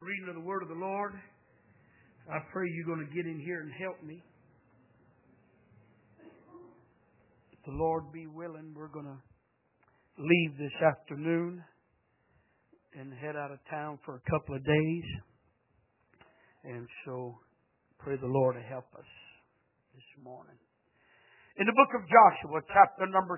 reading of the Word of the Lord. I pray you're going to get in here and help me. If the Lord be willing, we're going to leave this afternoon and head out of town for a couple of days. And so, pray the Lord to help us this morning. In the book of Joshua, chapter number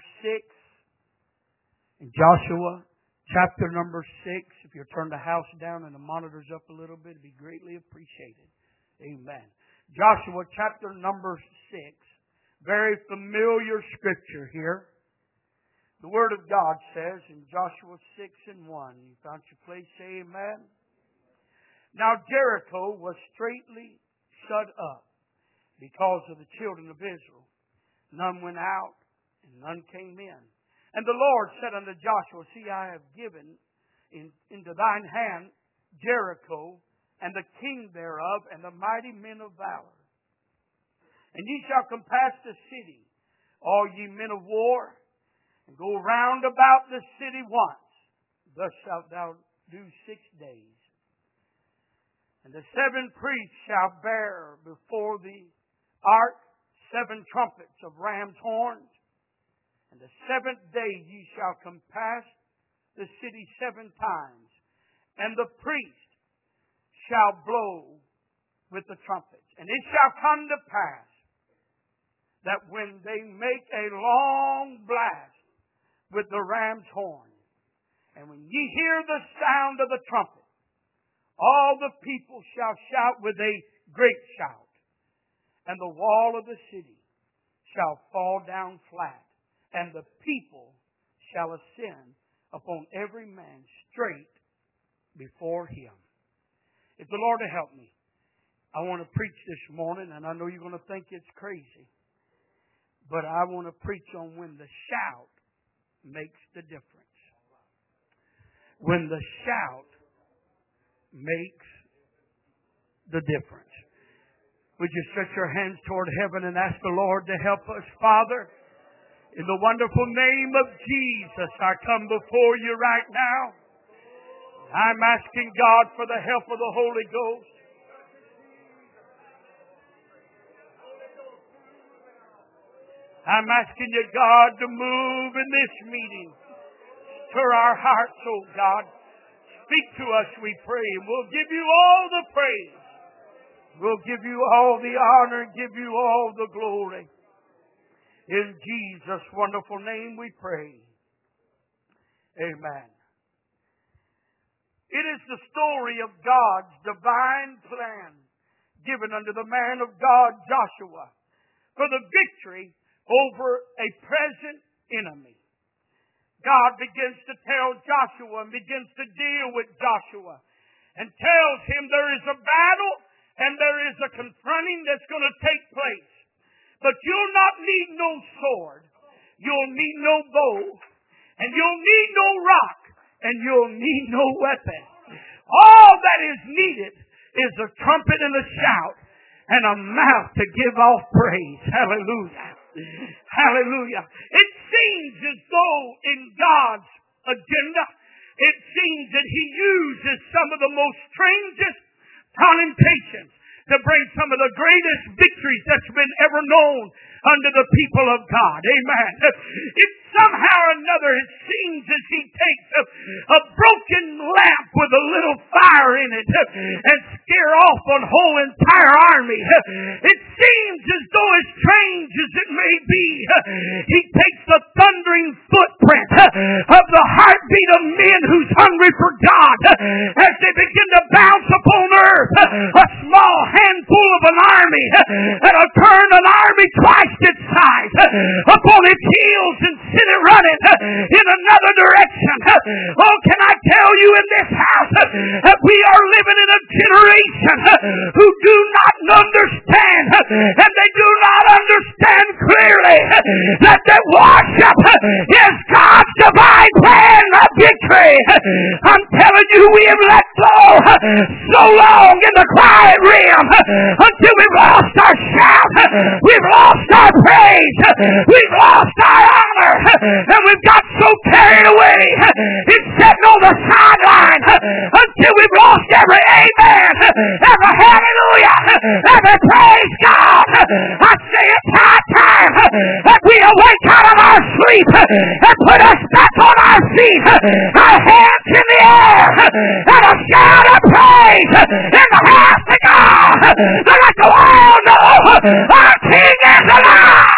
6. In Joshua, chapter number 6. If you'll turn the house down and the monitors up a little bit, it'd be greatly appreciated. Amen. Joshua, chapter number 6. Very familiar scripture here. The Word of God says in Joshua 6:1. You found your place? Say amen. Now Jericho was straitly shut up because of the children of Israel. None went out and none came in. And the Lord said unto Joshua, See, I have given into thine hand Jericho, and the king thereof, and the mighty men of valor. And ye shall compass the city, all ye men of war, and go round about the city once. Thus shalt thou do 6 days. And the 7 priests shall bear before the ark 7 trumpets of ram's horns. And the 7th day ye shall compass the city 7 times. And the priest shall blow with the trumpets. And it shall come to pass that when they make a long blast with the ram's horn, and when ye hear the sound of the trumpet, all the people shall shout with a great shout, and the wall of the city shall fall down flat, and the people shall ascend upon every man straight before him. If the Lord will help me, I want to preach this morning, and I know you're going to think it's crazy, but I want to preach on when the shout makes the difference. When the shout makes the difference. Would you stretch your hands toward heaven and ask the Lord to help us? Father, in the wonderful name of Jesus, I come before you right now. I'm asking God for the help of the Holy Ghost. I'm asking you, God, to move in this meeting. Stir our hearts, oh God. Speak to us, we pray, and we'll give you all the praise. We'll give you all the honor and give you all the glory. In Jesus' wonderful name we pray. Amen. It is the story of God's divine plan given unto the man of God, Joshua, for the victory over a present enemy. God begins to tell Joshua and begins to deal with Joshua and tells him there is a battle and there is a confronting that's going to take place. But you'll not need no sword, you'll need no bow, and you'll need no rock, and you'll need no weapon. All that is needed is a trumpet and a shout and a mouth to give off praise. Hallelujah. Hallelujah. It seems as though in God's agenda, it seems that He uses some of the most strangest connotations to bring some of the greatest victories that's been ever known unto the people of God. Amen. It somehow or another, it seems as He takes a broken lamp with a little fire in it and scare off a whole entire army. It seems as though, as strange as it may be, He takes the thundering footprint of the heartbeat of men who's hungry for God as they begin to bounce upon earth. A small handful of an army that'll turn an army twice its size upon its heels and send it running in another direction. Oh, can I tell you in this house that we are living in a generation who do not understand, and they do not understand clearly that worship is God's divine plan of victory. I'm telling you, we have let go so long in the quiet realm until we've lost our shout, we've lost our praise, we've lost our honor, and we've got so carried away in sitting on the sideline until we've lost every amen put us back on our feet, our hands in the air, and a shout of praise in the house of God. Let the world know our King is alive.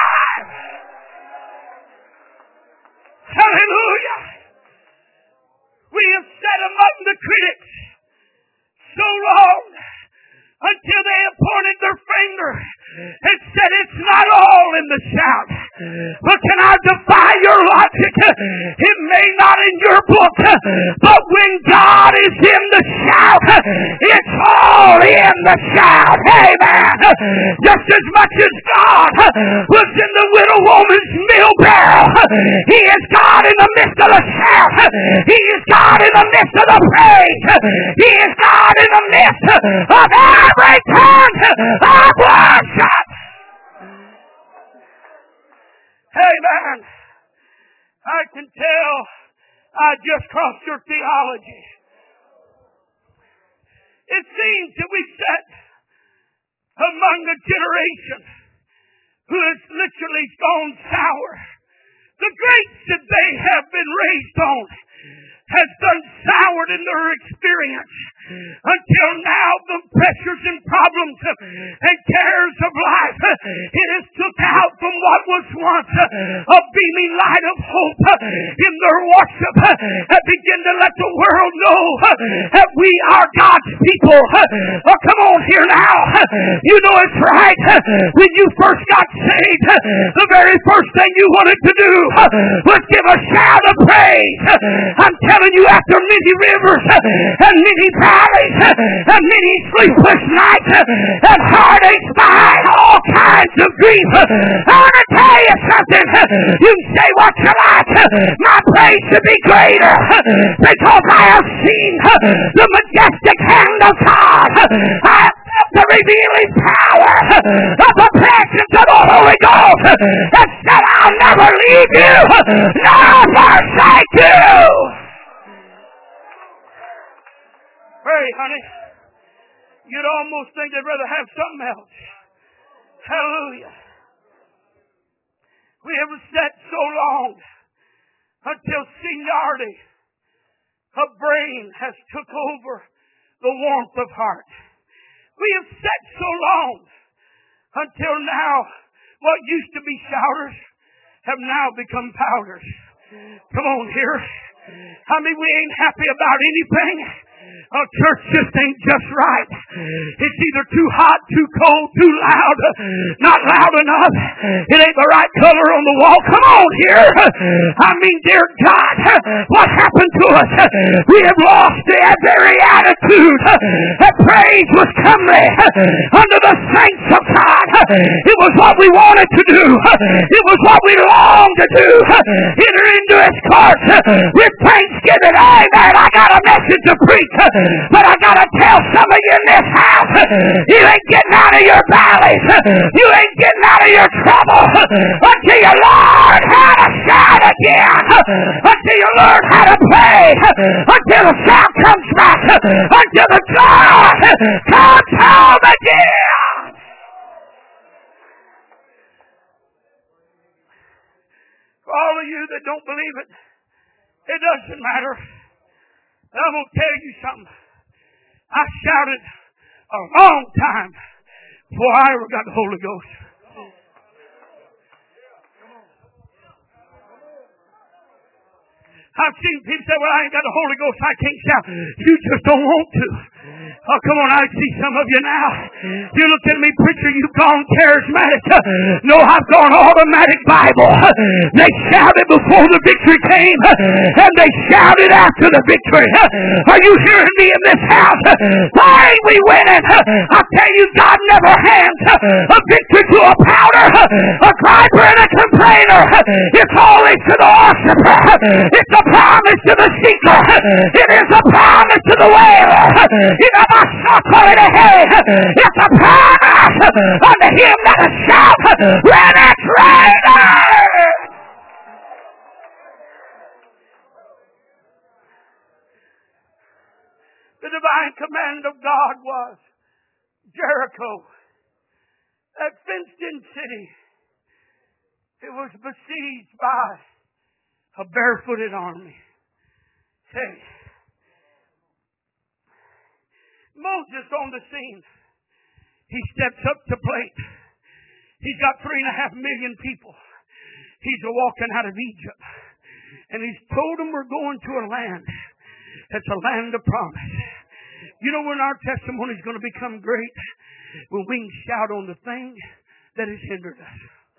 Hallelujah. We have sat among the critics so long until they have pointed their finger and said it's not all in the shout. But can I defy your logic? It may not in your book, but when God is in the shout, it's all in the shout. Amen. Just as much as God was in the widow woman's meal barrel, He is God in the midst of the shout. He is God in the midst of the praise. He is God in the midst of every tongue of worship. Amen. I can tell I just crossed your theology. It seems that we sat among a generation who has literally gone sour. The grapes that they have been raised on has done soured in their experience until now the pressures and problems and cares of life, it has took out from what was once a beaming light of hope in their worship and begin to let the world know that we are God's people. Oh, come on here now. You know it's right. When you first got saved, the very first thing you wanted to do was give a shout of praise. I'm telling you, after many rivers and many valleys and many sleepless nights and heartaches behind all kinds of grief, I want to tell you something. You can say what you like. My praise should be greater because I have seen the majestic hand of God. I have felt the revealing power of the presence of the Holy Ghost that said, I'll never leave you nor forsake you. Pray, honey. You'd almost think they'd rather have something else. Hallelujah. We have sat so long until seniority of brain has took over the warmth of heart. We have sat so long until now what used to be shouters have now become powders. Come on here. I mean, we ain't happy about anything. Church just ain't just right. It's either too hot, too cold, too loud, not loud enough. It ain't the right color on the wall. Come on here. I mean, dear God, what happened to us? We have lost the very attitude that praise was comely under the saints of God. It was what we wanted to do. It was what we longed to do. Enter into His courts with thanksgiving. Amen. I got a message to preach. But I gotta tell some of you in this house, you ain't getting out of your valleys. You ain't getting out of your trouble until you learn how to shout again. Until you learn how to pray. Until the sound comes back. Until the God comes home again. For all of you that don't believe it, it doesn't matter. I'm going to tell you something. I shouted a long time before I ever got the Holy Ghost. I've seen people say, well, I ain't got the Holy Ghost, I can't shout. You just don't want to. Oh, come on, I see some of you now. You look at me, preacher, you've gone charismatic. No, I've gone automatic Bible. They shouted before the victory came, and they shouted after the victory. Are you hearing me in this house? Why ain't we winning? I tell you, God never hands a victory to a powder, a griper, and a complainer. It's always to the worshiper. It's a promise to the seeker. It is a promise to the wailer. It's a promise unto him that is shout when it's ready. The divine command of God was Jericho, that fenced-in city. It was besieged by A barefooted army. Hey. Moses on the scene. He steps up to plate. He's got 3.5 million people. He's walking out of Egypt. And he's told them we're going to a land that's a land of promise. You know when our testimony is going to become great? When we can shout on the thing that has hindered us.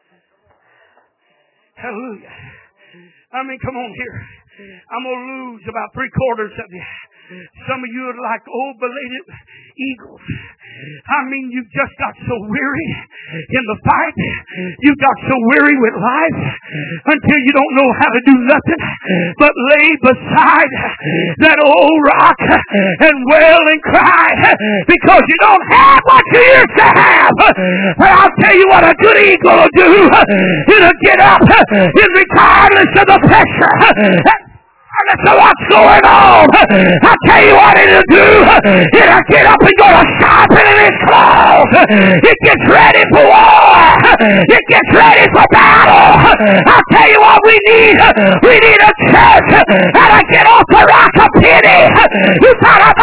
Hallelujah. I mean, come on here. I'm going to lose about 3/4 of you. Some of you are like old belated eagles. I mean, you just got so weary in the fight. You got so weary with life until you don't know how to do nothing but lay beside that old rock and wail and cry because you don't have what you used to have. But I'll tell you what a good eagle will do. It'll get up regardless of the pressure. So what's going on? I'll tell you what it'll do. It'll get up and go to sharpen in its claws. It gets ready for war. It gets ready for battle. I'll tell you what we need. We need a church that'll get off the rock of pity. You gotta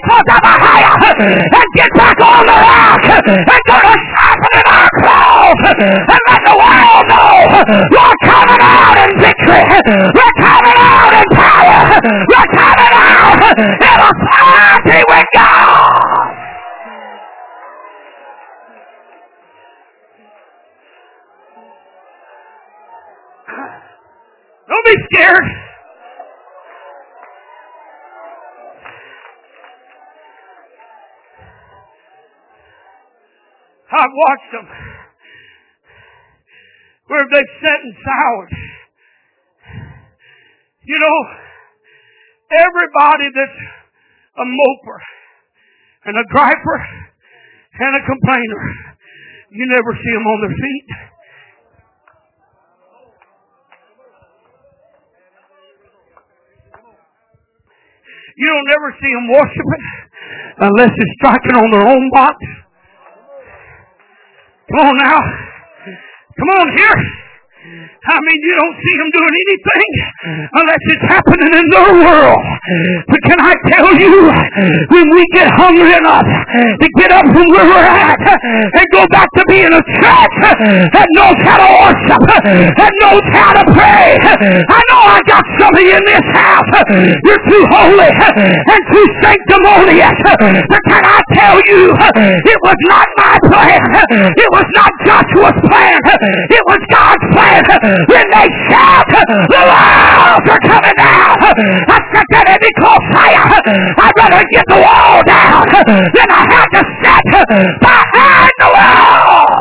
and get back on the rock and go to sharpen in our claws and let the world know we're coming out in victory. We're coming out in power. We're coming out in authority with God. Don't be scared. I've watched them where they've sat and soured. You know, everybody that's a moper and a griper and a complainer, you never see them on their feet. You don't never see them worshiping unless it's striking on their own box. Come on now. Come on here. I mean, you don't see them doing anything unless it's happening in their world. But can I tell you, when we get hungry enough to get up from where we're at and go back to being a church that knows how to worship, that knows how to pray. I know I got some of you in this house. You're too holy and too sanctimonious. But can I tell you, it was not my plan. It was not Joshua's plan. It was God's plan. When they shout, the walls are coming down. I said that every close fire. I'd rather get the wall down than I have to sit behind the wall.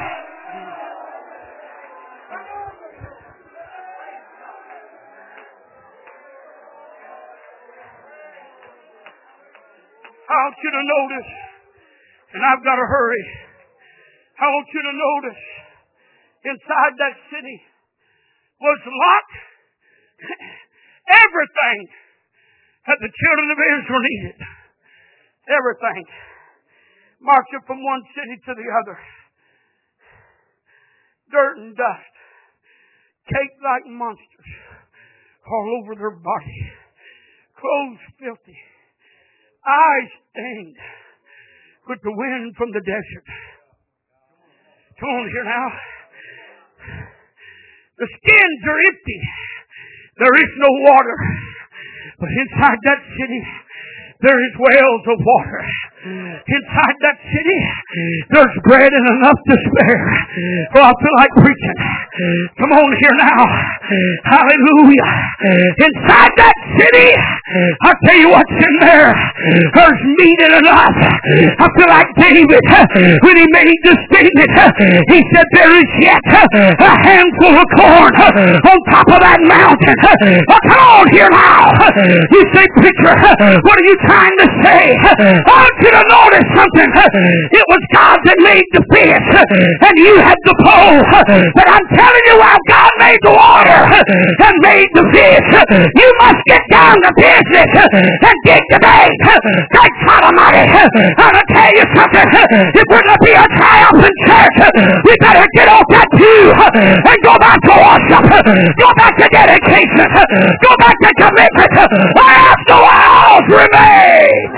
I want you to notice, and I've got to hurry. I want you to notice inside that city was locked everything that the children of Israel needed. Everything. Marching from one city to the other. Dirt and dust. Caked like monsters all over their body. Clothes filthy. Eyes stained with the wind from the desert. Come on here now. The skins are empty. There is no water. But inside that city, there is wells of water. Inside that city, there's bread and enough to spare. Oh, I feel like preaching. Come on here now. Hallelujah. Inside that city, I'll tell you what's in there. There's meat and enough. I feel like David, when he made this statement, he said there is yet a handful of corn on top of that mountain. Oh, come on here now. You say, preacher, what are you trying to say? I want you to notice something. It was God that made the fish, and you had the pole. But I'm telling you, while God made the water and made the fish, you must get down to business and dig the bait. God Almighty, I'm going to tell you something. If we're going to be a triumphant church, we better get off that pew and go back to worship. Go back to dedication. Go back to commitment. Or else the walls remain.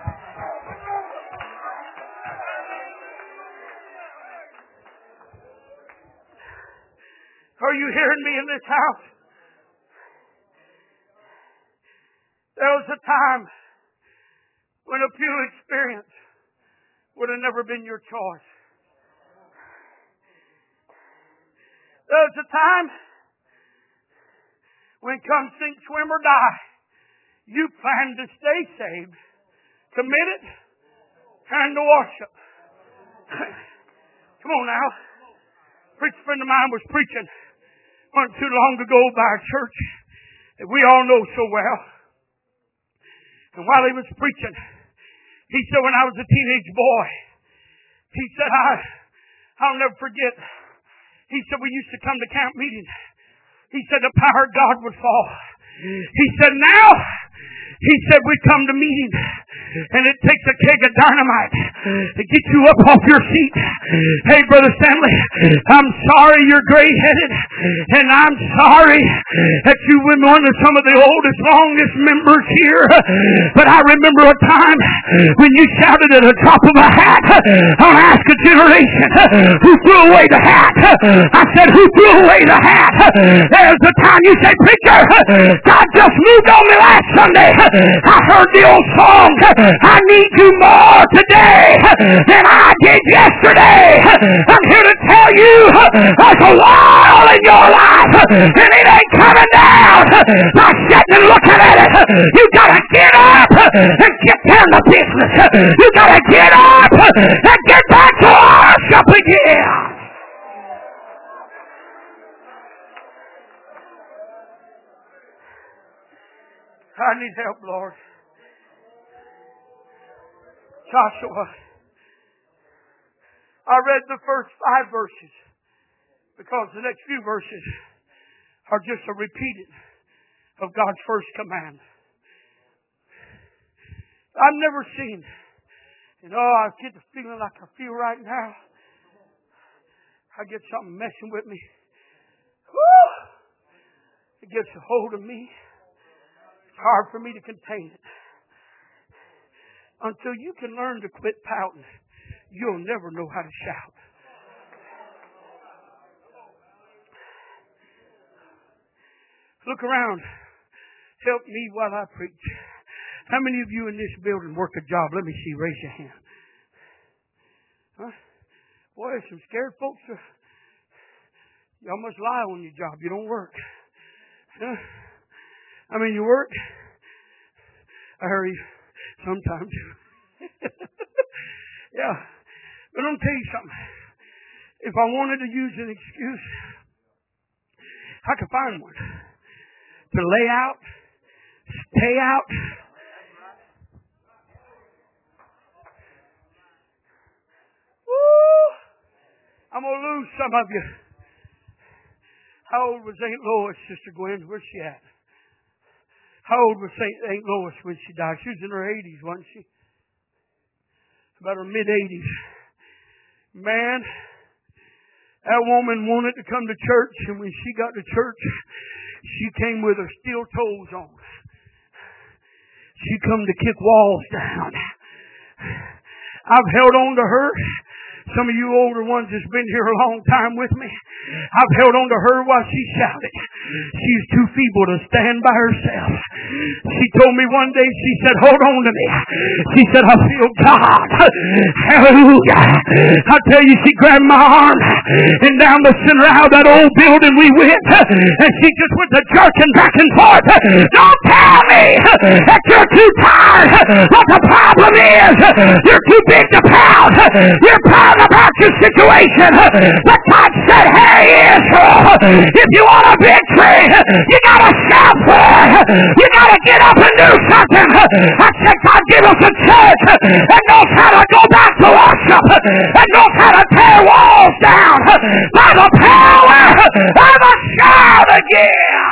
Are you hearing me in this house? There was a time when a pew experience would have never been your choice. There was a time when come sink, swim, or die, you planned to stay saved, committed, and to worship. Come on now. A preacher friend of mine was preaching not too long ago by a church that we all know so well. And while he was preaching, he said, when I was a teenage boy, he said, I'll never forget. He said, we used to come to camp meetings. He said, the power of God would fall. He said, now, he said, we come to meetings and it takes a keg of dynamite to get you up off your seat. Hey, Brother Stanley, I'm sorry you're gray-headed, and I'm sorry that you've been one of some of the oldest, longest members here. But I remember a time when you shouted at the top of a hat, I'll ask a generation who threw away the hat. I said, who threw away the hat? There's a time you say, preacher, God just moved on me last Sunday. I heard the old song, I need you more today than I did yesterday. I'm here to tell you, there's a wall in your life, and it ain't coming down by sitting and looking at it. You gotta get up and get down to business. You gotta get up and get back to worship again. I need help, Lord. Joshua. I read the first 5 verses because the next few verses are just a repeating of God's first command. I've never seen, I get the feeling like I feel right now. I get something messing with me. Woo! It gets a hold of me. It's hard for me to contain it. Until you can learn to quit pouting, you'll never know how to shout. Look around. Help me while I preach. How many of you in this building work a job? Let me see. Raise your hand. Huh? Boy, some scared folks. Y'all must lie on your job. You don't work. Huh? You work. I hurry sometimes. Yeah. But let me tell you something. If I wanted to use an excuse, I could find one. To lay out, stay out. Woo! I'm going to lose some of you. How old was Aunt Lois, Sister Gwen? Where's she at? How old was Aunt Lois when she died? She was in her 80s, wasn't she? About her mid-80s. Man, that woman wanted to come to church, and when she got to church, she came with her steel toes on. She come to kick walls down. I've held on to her. Some of you older ones that's been here a long time with me, I've held on to her while she shouted. She's too feeble to stand by herself. She told me one day, she said, hold on to me. She said, I feel God. Hallelujah. I tell you, she grabbed my arm, and down the center aisle of that old building we went, and she just went to jerking back and forth. Don't tell me that you're too tired. What the problem is, you're too big to pout. You're proud about your situation. But God said, hey, Israel, if you want a victory, you gotta shout for it. You gotta get up and do something. I said, God, give us a church that knows how to go back to worship, that knows how to tear walls down by the power of a shout again.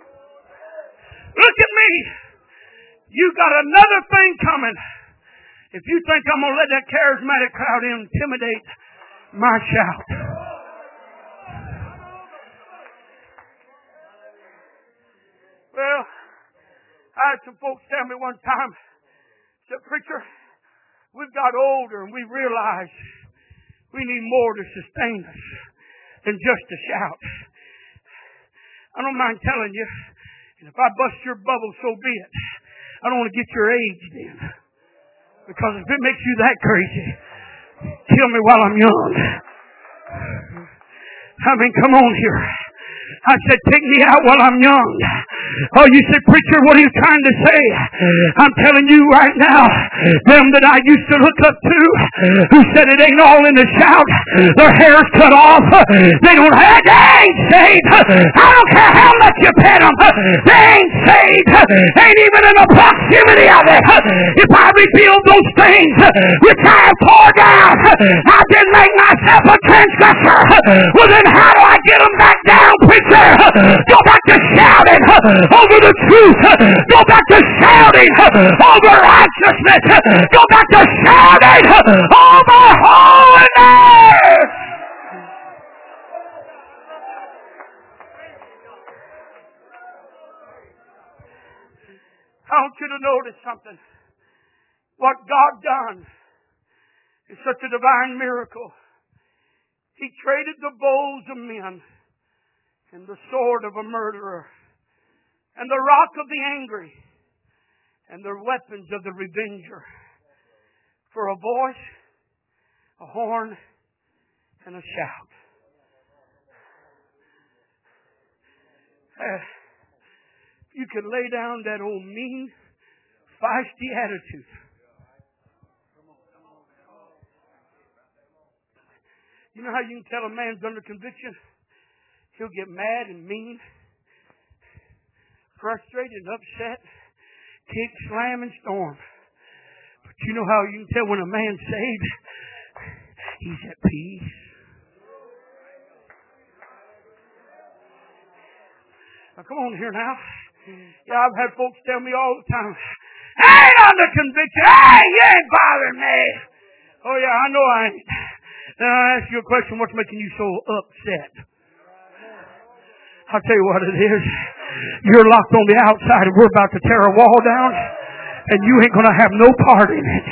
Look at me. You got another thing coming. If you think I'm going to let that charismatic crowd intimidate my shout. Well, I had some folks tell me one time, said, "Preacher, we've got older and we realized we need more to sustain us than just a shout." I don't mind telling you, and if I bust your bubble, so be it. I don't want to get your age then. Because if it makes you that crazy, kill me while I'm young. I mean, come on here. I said, take me out while I'm young. Oh, you said, "Preacher, what are you trying to say?" I'm telling you right now, them that I used to look up to, who said it ain't all in the shout, their hair's cut off, they ain't saved. I don't care how much you pet them, they ain't saved. Ain't even in the proximity of it. If I rebuild those things which I have torn down, I didn't make myself a transgressor. Well, then how do I get them back down, preacher? Go back to shouting over the truth. Go back to shouting over righteousness. Go back to shouting over holiness. I want you to notice something. What God done is such a divine miracle. He traded the bows of men and the sword of a murderer and the rock of the angry and the weapons of the revenger for a voice, a horn, and a shout. You can lay down that old mean, feisty attitude. You know how you can tell a man's under conviction? He'll get mad and mean, frustrated and upset, kick, slam, and storm. But you know how you can tell when a man's saved? He's at peace. Now come on here now. Yeah, I've had folks tell me all the time, "I ain't under conviction. Hey, you ain't bothering me." Oh yeah, I know I ain't. Now I ask you a question, what's making you so upset? I'll tell you what it is. You're locked on the outside and we're about to tear a wall down and you ain't going to have no part in it.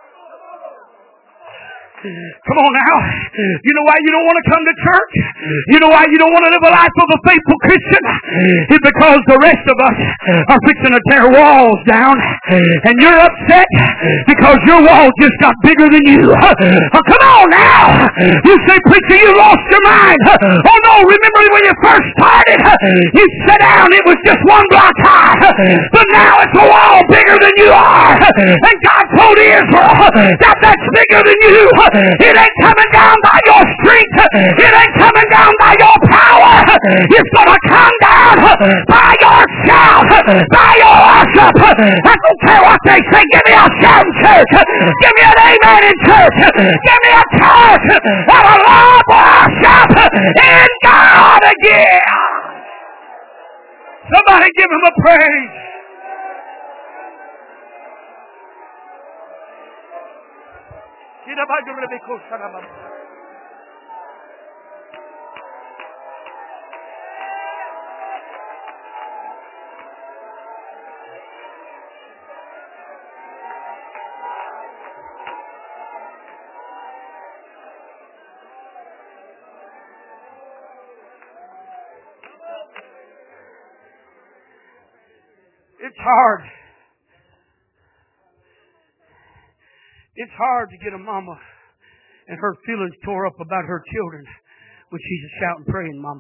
Come on now. You know why you don't want to come to church? You know why you don't want to live a life of a faithful Christian? It's because the rest of us are fixing to tear walls down and you're upset because your wall just got bigger than you. Oh, come on now. You say, "Preacher, you lost your mind." Oh no, remember when you first started? You sat down, it was just one block high. But now it's a wall bigger than you are. And God told Israel that that's bigger than you. It ain't coming down by your strength. It ain't coming down by your power. It's going to come down by your shout, by your worship. I don't care what they say. Give me a shout in church. Give me an amen in church. Give me a church of a love worship in God again. Somebody give him a praise. It's hard. It's hard to get a mama and her feelings tore up about her children when she's a shouting, praying mama.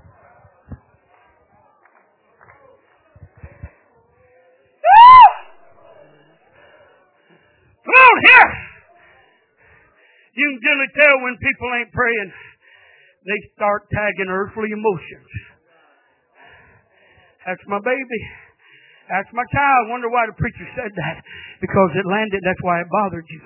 Come on here. You can generally tell when people ain't praying. They start tagging earthly emotions. That's my baby. That's my child. Wonder why the preacher said that. Because it landed, that's why it bothered you.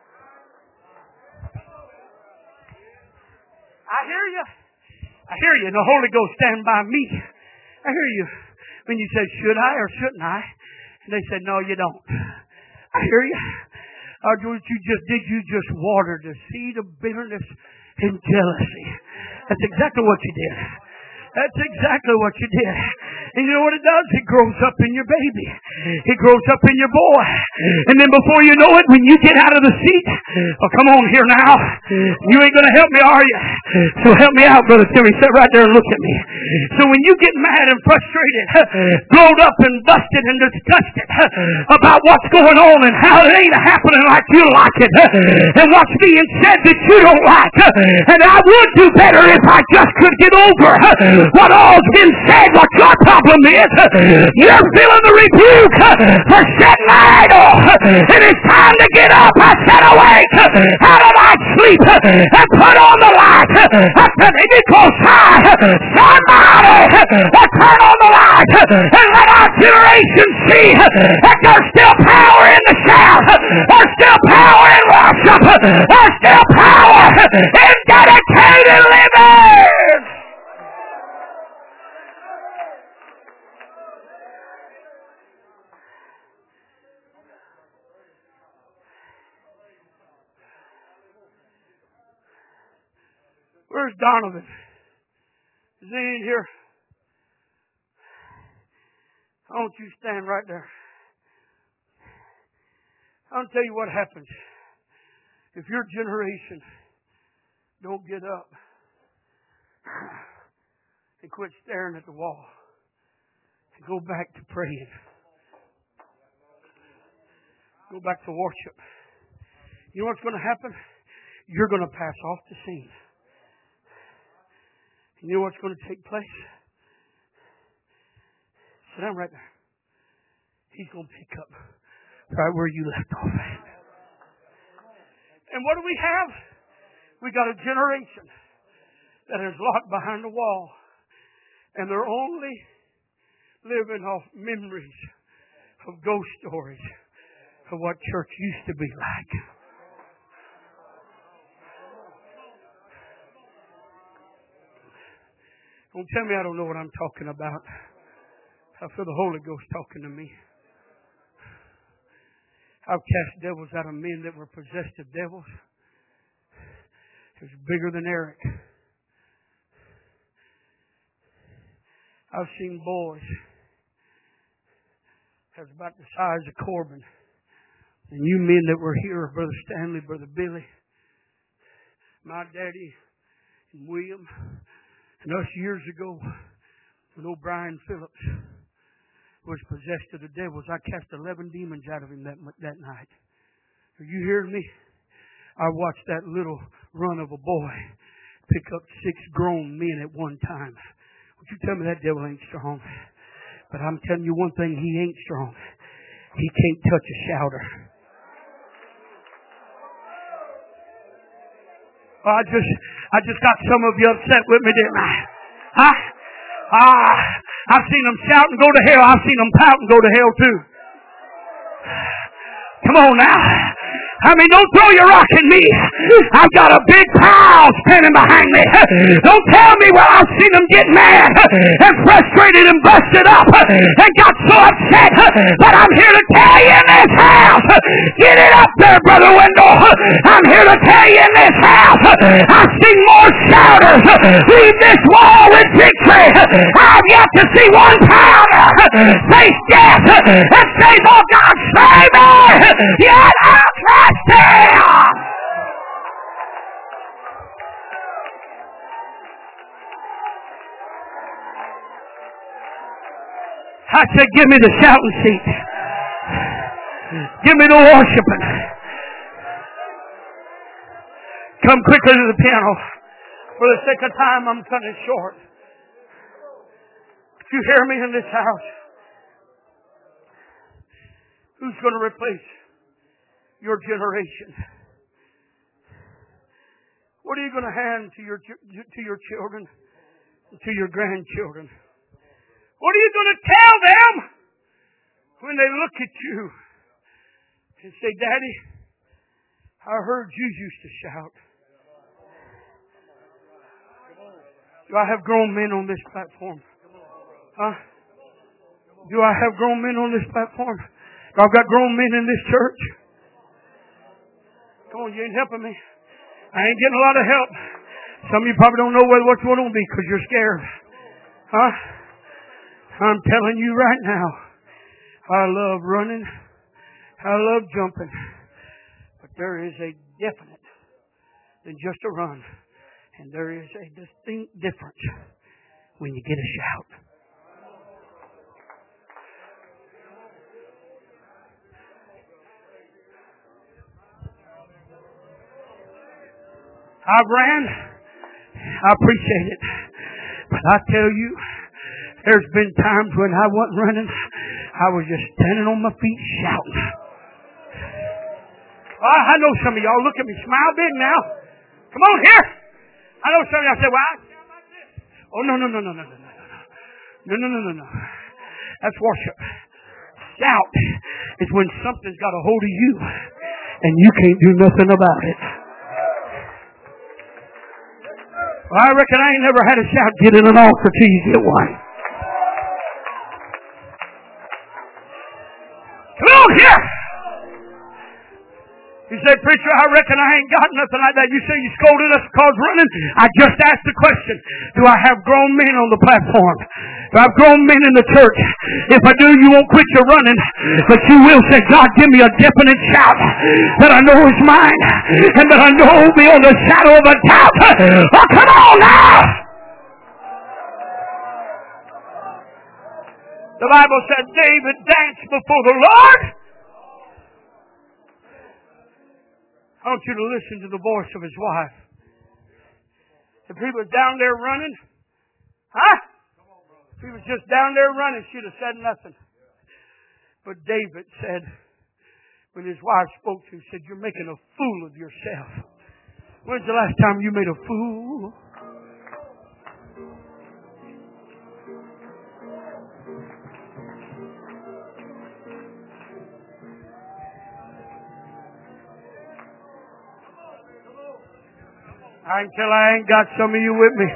I hear you. I hear you. And the Holy Ghost stand by me. I hear you. When you said, should I or shouldn't I? And they said, no, you don't. I hear you. Or what you just did, you just watered the seed of bitterness and jealousy. That's exactly what you did. That's exactly what you did. And you know what it does? It grows up in your baby. It grows up in your boy. And then before you know it, when you get out of the seat, oh, come on here now. You ain't going to help me, are you? So help me out, Brother Timmy. Sit right there and look at me. So when you get mad and frustrated, blown up and busted and disgusted about what's going on and how it ain't happening like you like it, and what's being said that you don't like, and I would do better if I just could get over what all's been said, what your problem is. You're feeling the rebuke for setting idle. And it's time to get up. I said awake out of my sleep and put on the light. Somebody turn on the light and let our generation see that there's still power in the shout. There's still power in worship. There's still power in dedicated living. Where's Donovan? Is he in here? Why don't you stand right there? I'll tell you what happens. If your generation don't get up and quit staring at the wall and go back to praying, go back to worship, you know what's going to happen? You're going to pass off the scene. You know what's going to take place? Sit down right there. He's going to pick up right where you left off at. And what do we have? We got a generation that is locked behind the wall. And they're only living off memories of ghost stories of what church used to be like. Don't tell me I don't know what I'm talking about. I feel the Holy Ghost talking to me. I've cast devils out of men that were possessed of devils. It was bigger than Eric. I've seen boys that was about the size of Corbin. And you men that were here, Brother Stanley, Brother Billy, my daddy, and William, and us years ago, when old Brian Phillips was possessed of the devils, I cast 11 demons out of him that night. Are you hearing me? I watched that little run of a boy pick up 6 grown men at one time. Would you tell me that devil ain't strong? But I'm telling you one thing, he ain't strong. He can't touch a shouter. Oh, I just got some of you upset with me, didn't I? Huh? I've seen them shout and go to hell. I've seen them pout and go to hell too. Come on now. I mean, don't throw your rock at me. I've got a big pile standing behind me. Don't tell me, well, I've seen them get mad and frustrated and busted up and got so upset. But I'm here to tell you in this house, get it up there, Brother Wendell. I'm here to tell you in this house, I've seen more shouters leave this wall with victory. I've yet to see one pounder face death and say, oh God, save me. Yet I'll trust him. I said, give me the shouting seat. Give me the worshiping. Come quickly to the piano. For the sake of time, I'm cutting it short. If you hear me in this house, who's going to replace your generation? What are you going to hand to your children, to your grandchildren? What are you going to tell them when they look at you and say, Daddy, I heard you used to shout. Do I have grown men on this platform? Huh? Do I have grown men on this platform? I've got grown men in this church. Come on, you ain't helping me. I ain't getting a lot of help. Some of you probably don't know what you want to be because you're scared. Huh? I'm telling you right now, I love running. I love jumping. But there is a definite than just a run. And there is a distinct difference when you get a shout. I ran. I appreciate it. But I tell you, there's been times when I wasn't running. I was just standing on my feet shouting. I know some of y'all look at me, smile big now. Come on here. I know some of y'all say, well, I sound like this. Oh, no. No. That's worship. Shout is when something's got a hold of you and you can't do nothing about it. Well, I reckon I ain't never had a shout get in an altar till you get one. Come on here. You say, preacher, I reckon I ain't got nothing like that. You say you scolded us because running. I just asked the question, do I have grown men on the platform? Do I have grown men in the church? If I do, you won't quit your running, but you will say, God, give me a definite shout that I know is mine and that I know beyond the shadow of a doubt. Oh, come on now! The Bible said David danced before the Lord. I want you to listen to the voice of his wife. If he was down there running, if he was just down there running, she'd have said nothing. But David said, when his wife spoke to him, said, you're making a fool of yourself. When's the last time you made a fool? Until I ain't got some of you with me.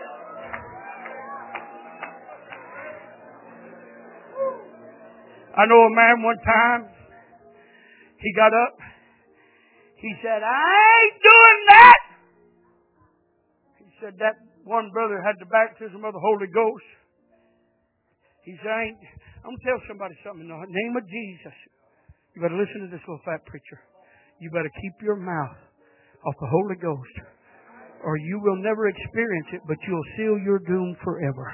I know a man one time, he got up. He said, I ain't doing that. He said that one brother had the baptism of the Holy Ghost. He said, I'm going to tell somebody something. In the name of Jesus, you better listen to this little fat preacher. You better keep your mouth off the Holy Ghost, or you will never experience it, but you'll seal your doom forever.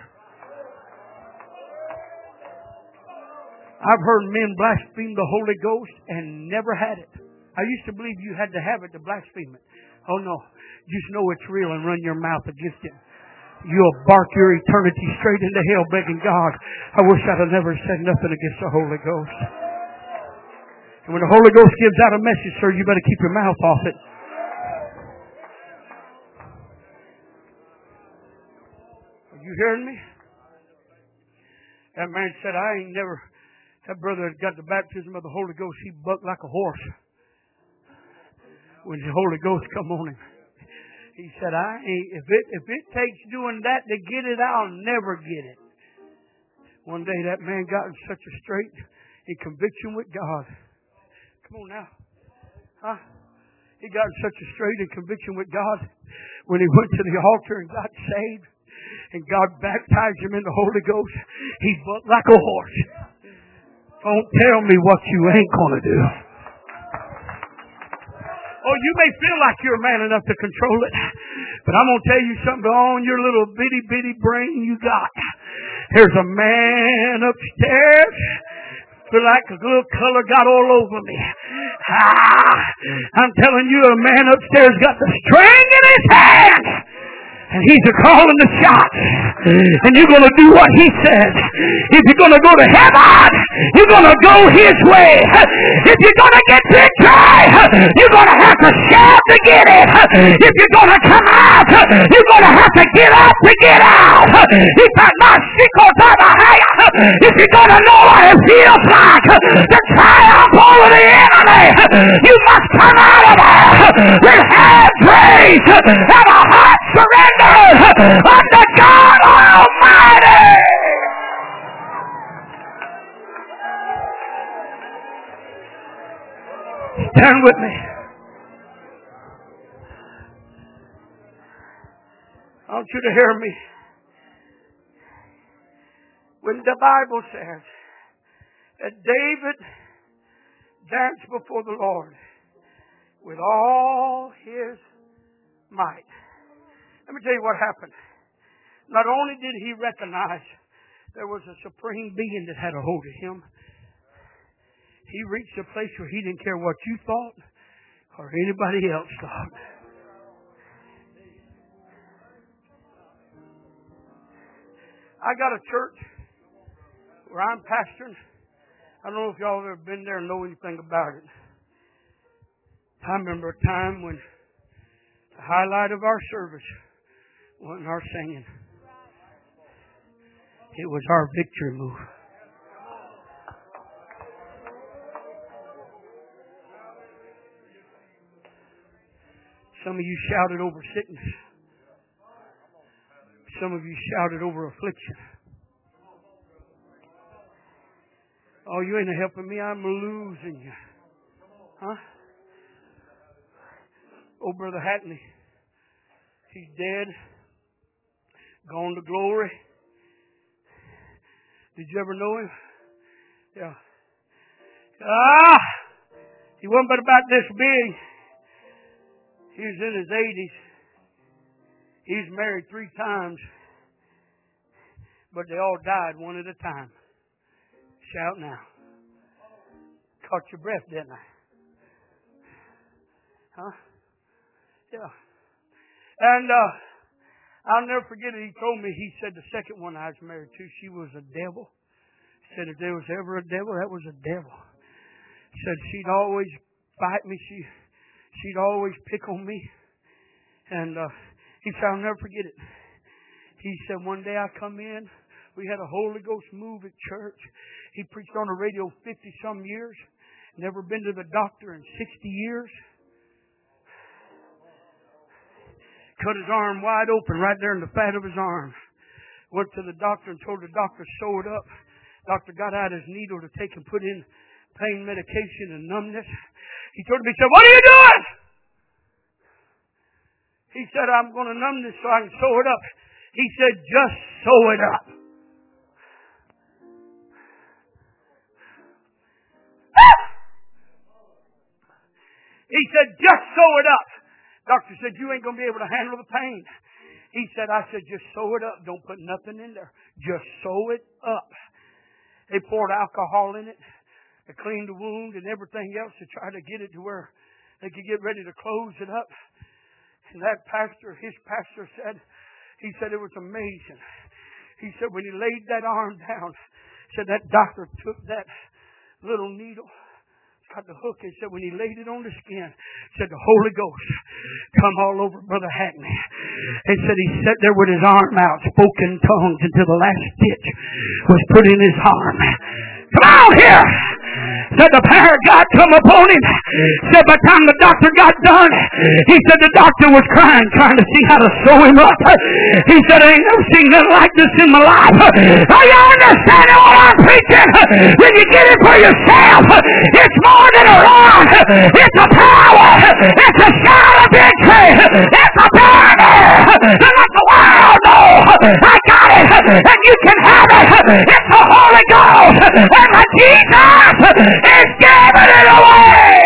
I've heard men blaspheme the Holy Ghost and never had it. I used to believe you had to have it to blaspheme it. Oh no. Just know it's real and run your mouth against it. You'll bark your eternity straight into hell begging God, I wish I'd have never said nothing against the Holy Ghost. And when the Holy Ghost gives out a message, sir, you better keep your mouth off it. You hearing me? That man said, that brother had got the baptism of the Holy Ghost. He bucked like a horse when the Holy Ghost come on him. He said, if it takes doing that to get it, I'll never get it. One day that man got in such a strait in conviction with God. Come on now. He got in such a strait in conviction with God when he went to the altar and got saved. And God baptized him in the Holy Ghost. He bucked like a horse. Don't tell me what you ain't going to do. Oh, you may feel like you're man enough to control it. But I'm going to tell you something on your little bitty brain you got. There's a man upstairs. Feel like a little color got all over me. I'm telling you, a man upstairs got the string in his hand. And he's calling the shots. And you're going to do what he says. If you're going to go to heaven, you're going to go his way. If you're going to get victory, you're going to have to shout to get it. If you're going to come out, you're going to have to get up to get out. If you're going to know what it feels like to triumph over the enemy, you must come out of there with hands raised and a heart surrendered unto God Almighty. Stand with me. want you to hear me. When the Bible says that David danced before the Lord with all his might. Let me tell you what happened. Not only did he recognize there was a supreme being that had a hold of him, he reached a place where he didn't care what you thought or anybody else thought. I got a church where I'm pastoring. I don't know if y'all have ever been there and know anything about it. I remember a time when the highlight of our service wasn't our singing. It was our victory move. Some of you shouted over sickness. Some of you shouted over affliction. Oh, you ain't helping me. I'm losing you. Huh? Oh, Brother Hackney. He's dead. Gone to glory. Did you ever know him? Yeah. He wasn't but about this big. He was in his 80s. He's married 3 times. But they all died one at a time. Shout now. Caught your breath, didn't I? Huh? Yeah. And I'll never forget it. He told me, he said the second one I was married to, she was a devil. He said if there was ever a devil, that was a devil. He said she'd always fight me. She'd always pick on me. And he said, I'll never forget it. He said one day I come in. We had a Holy Ghost move at church. He preached on the radio 50-some years. Never been to the doctor in 60 years. Cut his arm wide open right there in the fat of his arm. Went to the doctor and told the doctor to sew it up. Doctor got out his needle to take and put in pain medication and numbness. He told me, he said, what are you doing? He said, I'm going to numb this so I can sew it up. He said, just sew it up. He said, just sew it up. Doctor said, you ain't going to be able to handle the pain. He said, I said, just sew it up. Don't put nothing in there. Just sew it up. They poured alcohol in it. They cleaned the wound and everything else to try to get it to where they could get ready to close it up. And that pastor, his pastor said, he said it was amazing. He said when he laid that arm down, said that doctor took that little needle, got the hook, and said when he laid it on the skin, said the Holy Ghost come all over Brother Hackney. He said he sat there with his arm out, spoke in tongues until the last stitch was put in his arm. Come on here! Said the power of God come upon him. Said by the time the doctor got done, he said the doctor was crying, trying to see how to sew him up. He said, I ain't never seen nothing like this in my life. Are you understanding what I'm preaching? When you get it for yourself, it's more than a run. It's a power. It's a shout of victory. It's a banner. And let the world know I got it. And you can have it. It's the Holy Ghost. And the Jesus is giving it away.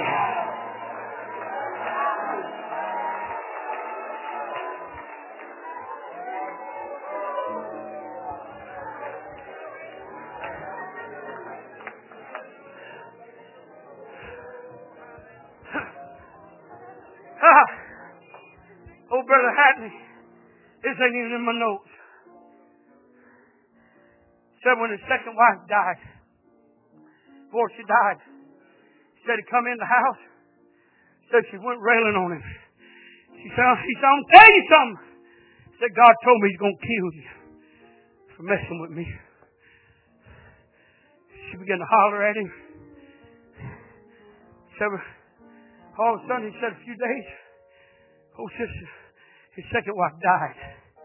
Oh, Brother Hackney, this ain't even in my notes. Said when his second wife died, before she died, said he come in the house, said she went railing on him. She said, I'm going to tell you something. Said God told me he's going to kill you for messing with me. She began to holler at him. Said, all of a sudden, he said a few days, oh sister, his second wife died.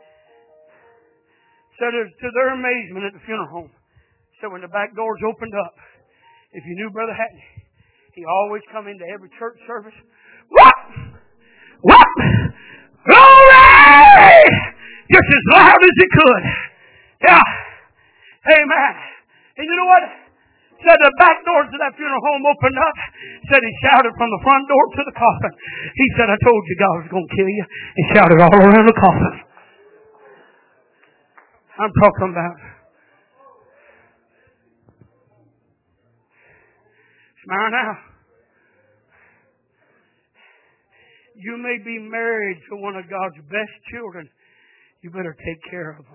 Said to their amazement at the funeral home, said when the back doors opened up, if you knew Brother Hackney, he always come into every church service. What? What? Glory! just as loud as he could. Yeah. Amen. And you know what? Said the back doors of that funeral home opened up. Said he shouted from the front door to the coffin. He said, I told you God was going to kill you. He shouted all around the coffin. I'm talking about. Smile now. You may be married to one of God's best children. You better take care of them.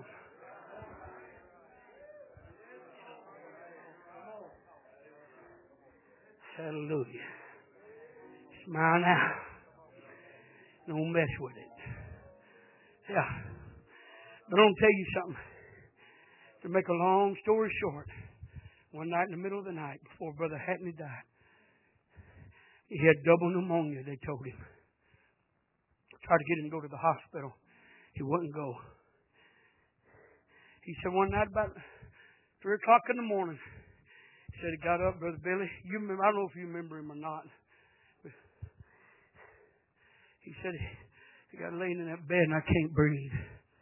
Hallelujah. Smile now. Don't mess with it. Yeah. But I'm going to tell you something. To make a long story short, one night in the middle of the night, before Brother Hackney died, he had double pneumonia, they told him. Tried to get him to go to the hospital. He wouldn't go. He said one night about 3 o'clock in the morning, he said he got up, Brother Billy. You remember, I don't know if you remember him or not. But he said he got laying in that bed and I can't breathe.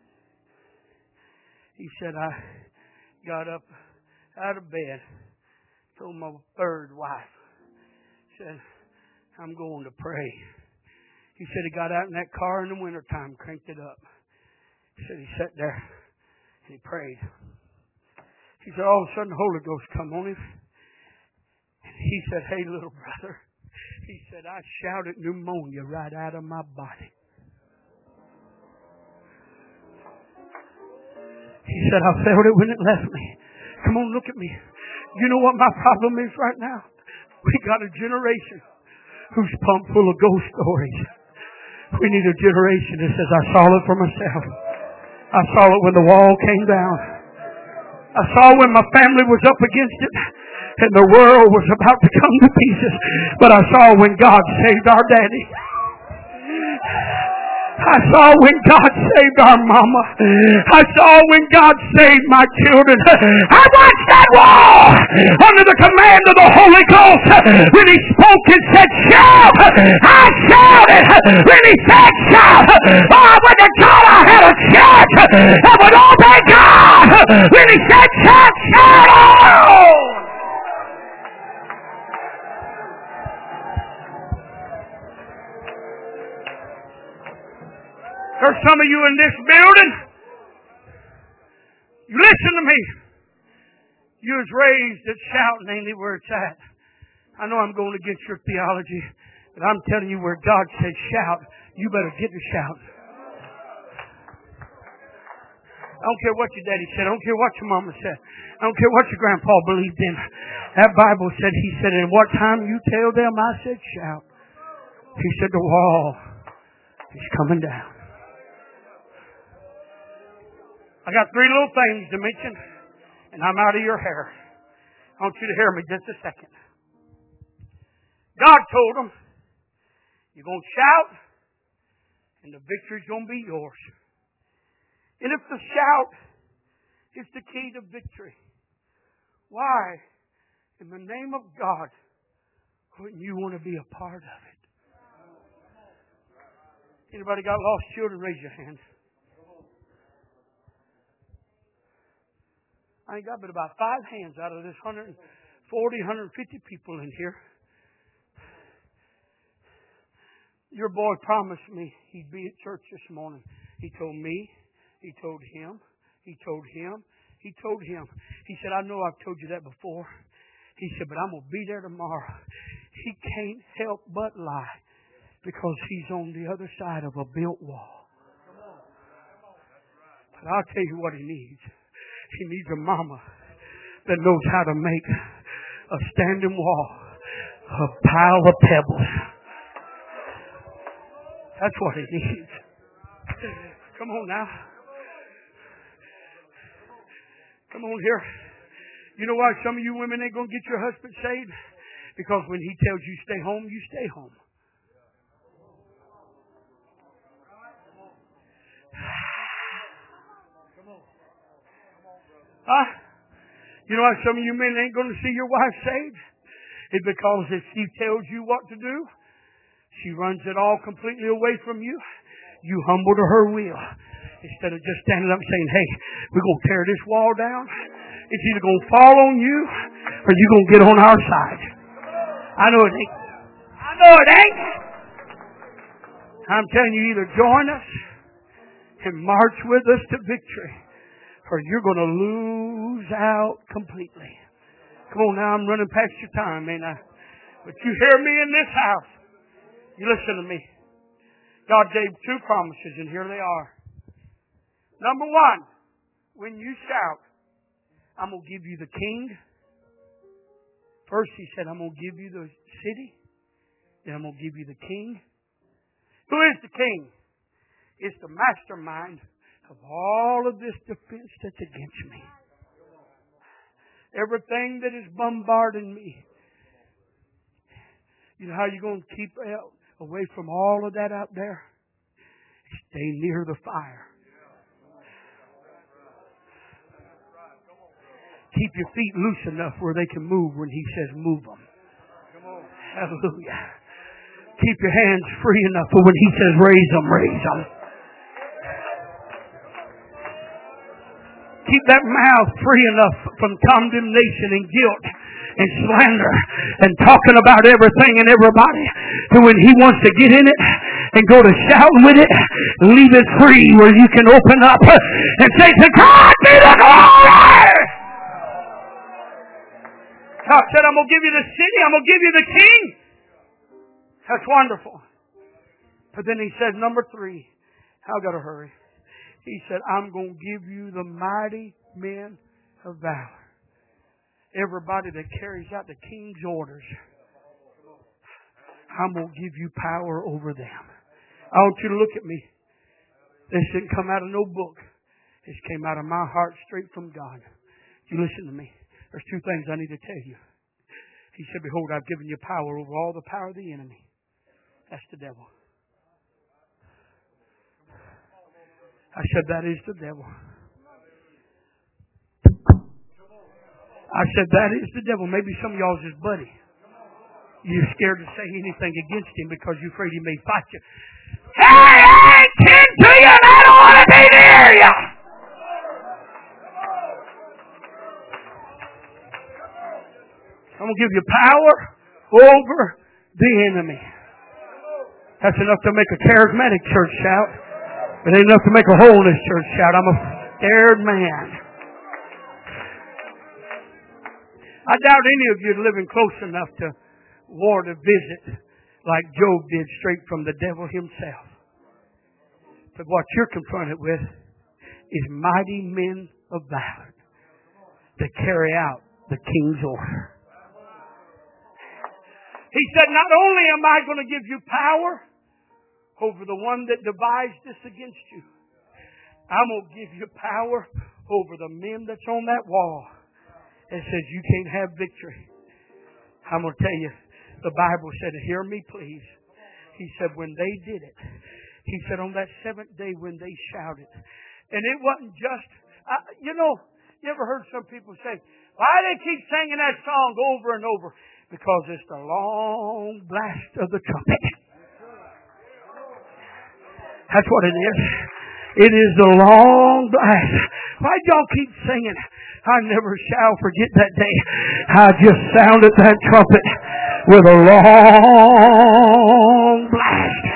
He said I got up out of bed, told my third wife, said, I'm going to pray. He said he got out in that car in the wintertime, cranked it up. He said he sat there and he prayed. He said all of a sudden the Holy Ghost come on him. And he said, hey, little brother. He said, I shouted pneumonia right out of my body. He said, I felt it when it left me. Come on, look at me. You know what my problem is right now? We got a generation who's pumped full of ghost stories. We need a generation that says, I saw it for myself. I saw it when the wall came down. I saw when my family was up against it and the world was about to come to pieces. But I saw when God saved our daddy. I saw when God saved our mama. I saw when God saved my children. I watched that wall under the command of the Holy Ghost. When He spoke and said, shout, I shouted. When He said, shout, I went to God, I had a church that would obey God. When He said, shout, shout out. There's some of you in this building. You listen to me. You was raised at shouting ain't it where it's at. I know I'm going against your theology, but I'm telling you where God says shout, you better get to shout. I don't care what your daddy said. I don't care what your mama said. I don't care what your grandpa believed in. That Bible said, he said, and what time you tell them, I said shout. He said the wall is coming down. I got 3 little things to mention, and I'm out of your hair. I want you to hear me just a second. God told them, you're going to shout, and the victory's going to be yours. And if the shout is the key to victory, why, in the name of God, wouldn't you want to be a part of it? Anybody got lost children? Raise your hand. I ain't got but about 5 hands out of this 140, 150 people in here. Your boy promised me he'd be at church this morning. He told me, he told him, he told him, he told him. He said, I know I've told you that before. He said, but I'm going to be there tomorrow. He can't help but lie because he's on the other side of a built wall. But I'll tell you what he needs. He needs a mama that knows how to make a standing wall, a pile of pebbles. That's what he needs. Come on now. Come on here. You know why some of you women ain't going to get your husband saved? Because when he tells you stay home, you stay home. Huh? You know why some of you men ain't going to see your wife saved? It's because if she tells you what to do, she runs it all completely away from you. You humble to her will. Instead of just standing up and saying, hey, we're going to tear this wall down. It's either going to fall on you or you're going to get on our side. I know it ain't. I know it ain't. I'm telling you, either join us and march with us to victory, or you're going to lose out completely. Come on now, I'm running past your time, ain't I? But you hear me in this house. You listen to me. God gave 2 promises, and here they are. Number 1, when you shout, I'm going to give you the king. First he said, I'm going to give you the city. Then I'm going to give you the king. Who is the king? It's the mastermind of all of this defense that's against me. Everything that is bombarding me. You know how you're going to keep away from all of that out there? Stay near the fire. Keep your feet loose enough where they can move when He says move them. Hallelujah. Keep your hands free enough for when He says raise them, raise them. Keep that mouth free enough from condemnation and guilt and slander and talking about everything and everybody to when He wants to get in it and go to shouting with it, leave it free where you can open up and say, to God be the glory! God said, I'm going to give you the city, I'm going to give you the king. That's wonderful. But then He said, number 3, I've got to hurry. He said, I'm going to give you the mighty men of valor. Everybody that carries out the king's orders. I'm going to give you power over them. I want you to look at me. This didn't come out of no book. This came out of my heart straight from God. You listen to me. There's 2 things I need to tell you. He said, behold, I've given you power over all the power of the enemy. That's the devil. I said, that is the devil. I said, that is the devil. Maybe some of y'all's his buddy. You're scared to say anything against him because you're afraid he may fight you. Hey, I ain't kin to you and I don't want to be near you. I'm going to give you power over the enemy. That's enough to make a charismatic church shout. It ain't enough to make a hole in this church shout. I'm a scared man. I doubt any of you are living close enough to war to visit like Job did straight from the devil himself. But what you're confronted with is mighty men of valor that carry out the king's order. He said, not only am I going to give you power over the one that devised this against you, I'm going to give you power over the men that's on that wall that says you can't have victory. I'm going to tell you, the Bible said, hear me please. He said, when they did it, He said, on that 7th day when they shouted, and it wasn't just, you ever heard some people say, why do they keep singing that song over and over? Because it's the long blast of the trumpet. That's what it is. It is the long blast. Why y'all keep singing? I never shall forget that day. I just sounded that trumpet with a long blast.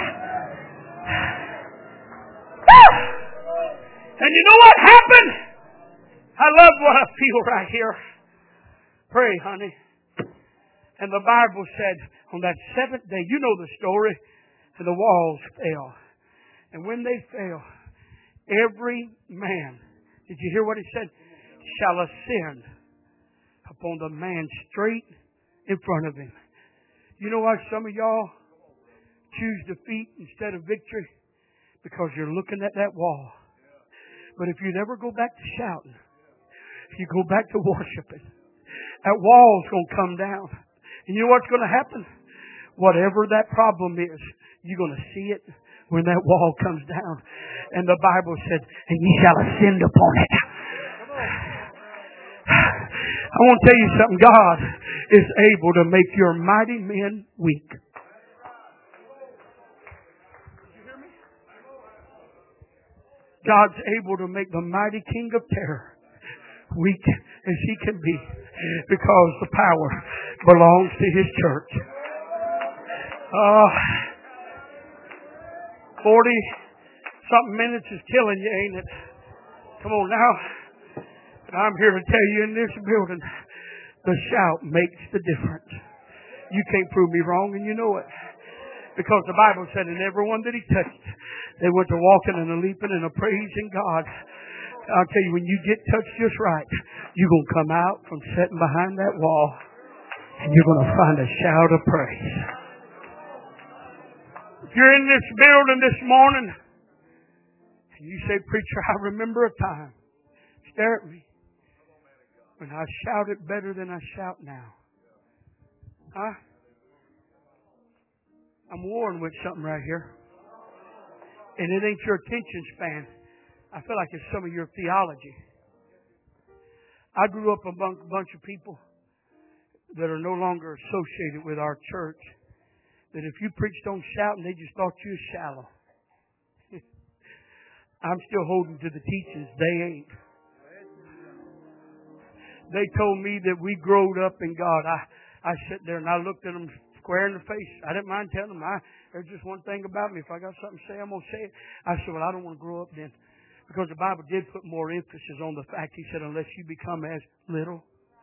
And you know what happened? I love what I feel right here. Pray, honey. And the Bible said on that 7th day, you know the story, and the walls fell. And when they fell, every man, did you hear what He said? Shall ascend upon the man straight in front of him. You know why some of y'all choose defeat instead of victory? Because you're looking at that wall. But if you never go back to shouting, if you go back to worshiping, that wall's going to come down. And you know what's going to happen? Whatever that problem is, you're going to see it when that wall comes down. And the Bible said, and ye shall ascend upon it. I want to tell you something. God is able to make your mighty men weak. Did you hear me? God's able to make the mighty king of terror weak as he can be, because the power belongs to his church. 40-something minutes is killing you, ain't it? Come on now. But I'm here to tell you, in this building, the shout makes the difference. You can't prove me wrong, and you know it. Because the Bible said, and everyone that he touched, they went to walking and a leaping and a praising God. I'll tell you, when you get touched just right, you're going to come out from sitting behind that wall and you're going to find a shout of praise. If you're in this building this morning and you say, preacher, I remember a time, stare at me, when I shouted better than I shout now. Huh? I'm warring with something right here. And it ain't your attention span. I feel like it's some of your theology. I grew up among a bunch of people that are no longer associated with our church, that if you preached on shouting, they just thought you was shallow. I'm still holding to the teachings. They ain't. They told me that we growed up in God. I sat there and I looked at them square in the face. I didn't mind telling them, there's just one thing about me. If I got something to say, I'm going to say it. I said, well, I don't want to grow up then. Because the Bible did put more emphasis on the fact, he said, unless you become as little.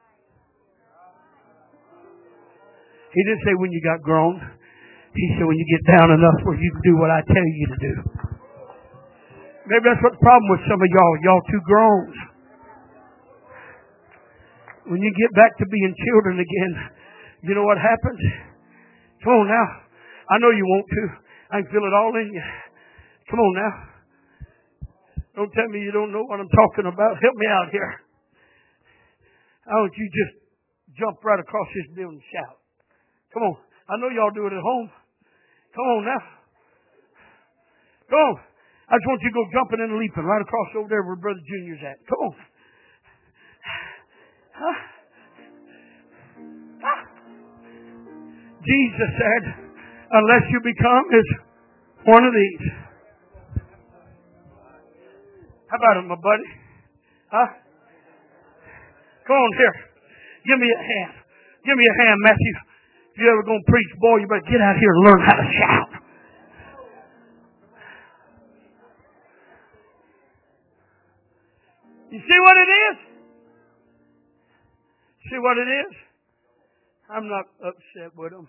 He didn't say when you got grown. He said when you get down enough where you can do what I tell you to do. Maybe that's what the problem with some of y'all. Y'all too grown. When you get back to being children again, you know what happens? Come on now. I know you want to. I can feel it all in you. Come on now. Don't tell me you don't know what I'm talking about. Help me out here. Why don't you just jump right across this building and shout? Come on. I know y'all do it at home. Come on now. Come on. I just want you to go jumping and leaping right across over there where Brother Junior's at. Come on. Huh? Huh? Jesus said, unless you become as one of these. How about it, my buddy? Huh? Come on here. Give me a hand. Give me a hand, Matthew. If you're ever going to preach, boy, you better get out here and learn how to shout. You see what it is? See what it is? I'm not upset with them.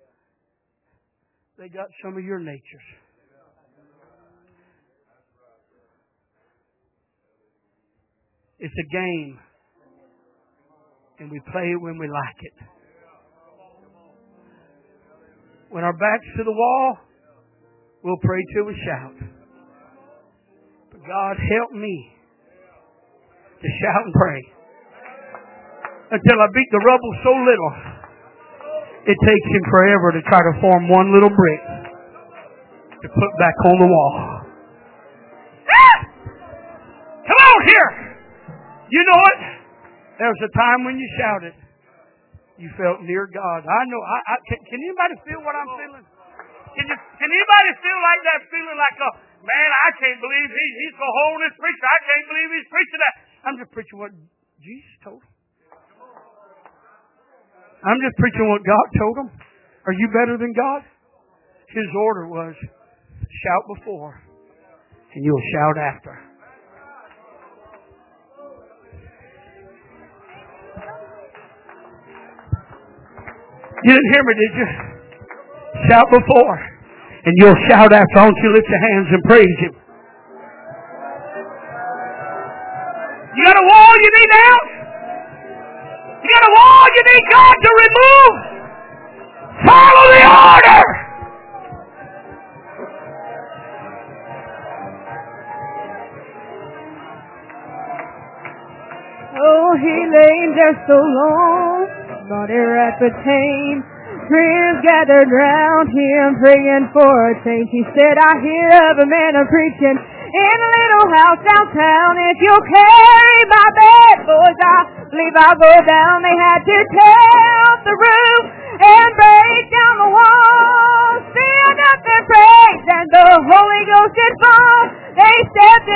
They got some of your natures. It's a game. And we play it when we like it. When our back's to the wall, we'll pray till we shout. But God, help me to shout and pray until I beat the rubble so little it takes him forever to try to form one little brick to put back on the wall. Ah! Come on here! You know it. There was a time when you shouted. You felt near God. I know. Can anybody feel what I'm feeling? Can anybody feel like that? Feeling like, man, I can't believe he's so holy, this preacher. I can't believe he's preaching that. I'm just preaching what Jesus told him. I'm just preaching what God told him. Are you better than God? His order was, shout before, and you'll shout after. You didn't hear me, did you? Shout before, and you'll shout after. Why don't you lift your hands and praise him? You got a wall you need out? You got a wall you need God to remove? Follow the order! Oh, he lay there so long, body wrapped with pain. Friends gathered round him, praying for a change. He said, I hear of a man a-preaching in a little house downtown. If you'll carry my bed, boys, I believe I'll go down. They had to tear up the roof and break down the walls. Stand up and praise, and the Holy Ghost did fall. They stepped in.